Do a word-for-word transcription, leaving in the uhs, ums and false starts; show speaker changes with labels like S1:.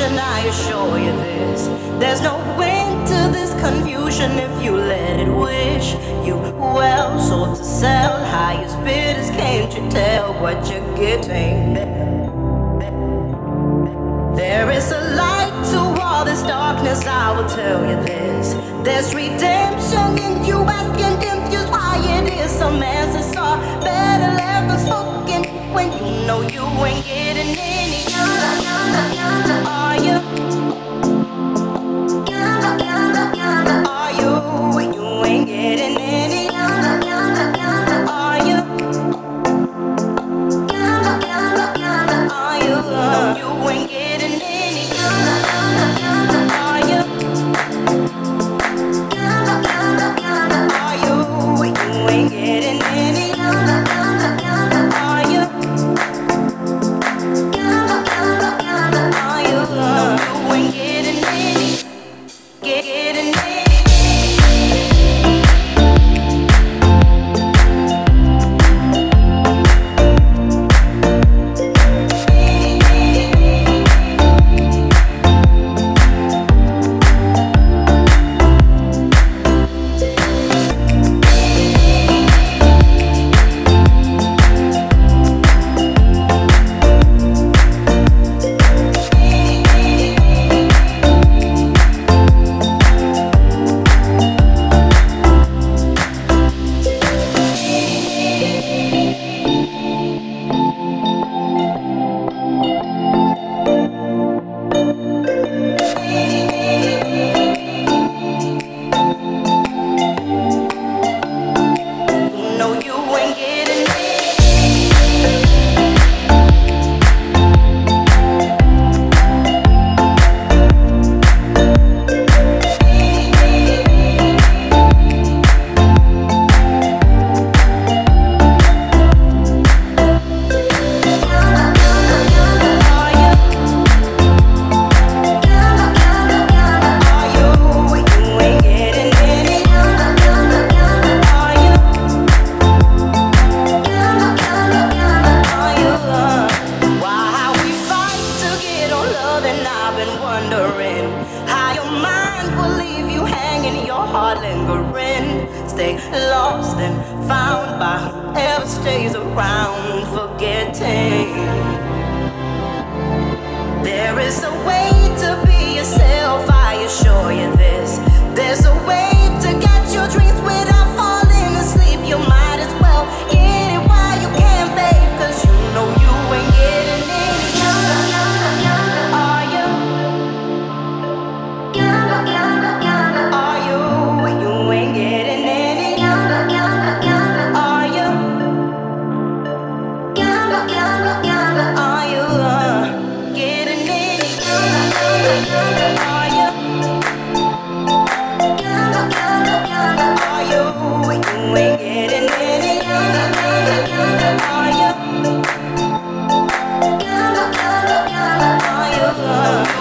S1: confusion, I assure you this. There's no end to this confusion if you let it wish you well. Sold to sell, highest bidders, can't you tell what you're getting? There is a light to all this darkness, I will tell you this. There's redemption in you, asking confused why it is some answers are better left unspoken when you know you ain't getting any. Are you? Are you? You ain't getting any. Are you? Are you? No, you ain't getting any. Are you? Are you? You ain't getting any. Are you? Are you? No, you ain't getting any. Get getting any. Stay lost and found by whoever stays around, forgetting. There is a way to be yourself, I assure you this. There's a way to get your dreams without falling asleep. You might as well get it while you can, babe, cause you know you ain't getting any. Are you? Are you? You ain't getting any. Are you? Are you uh, getting any? Are you? Are you? You ain't getting any. Are you? Are you uh,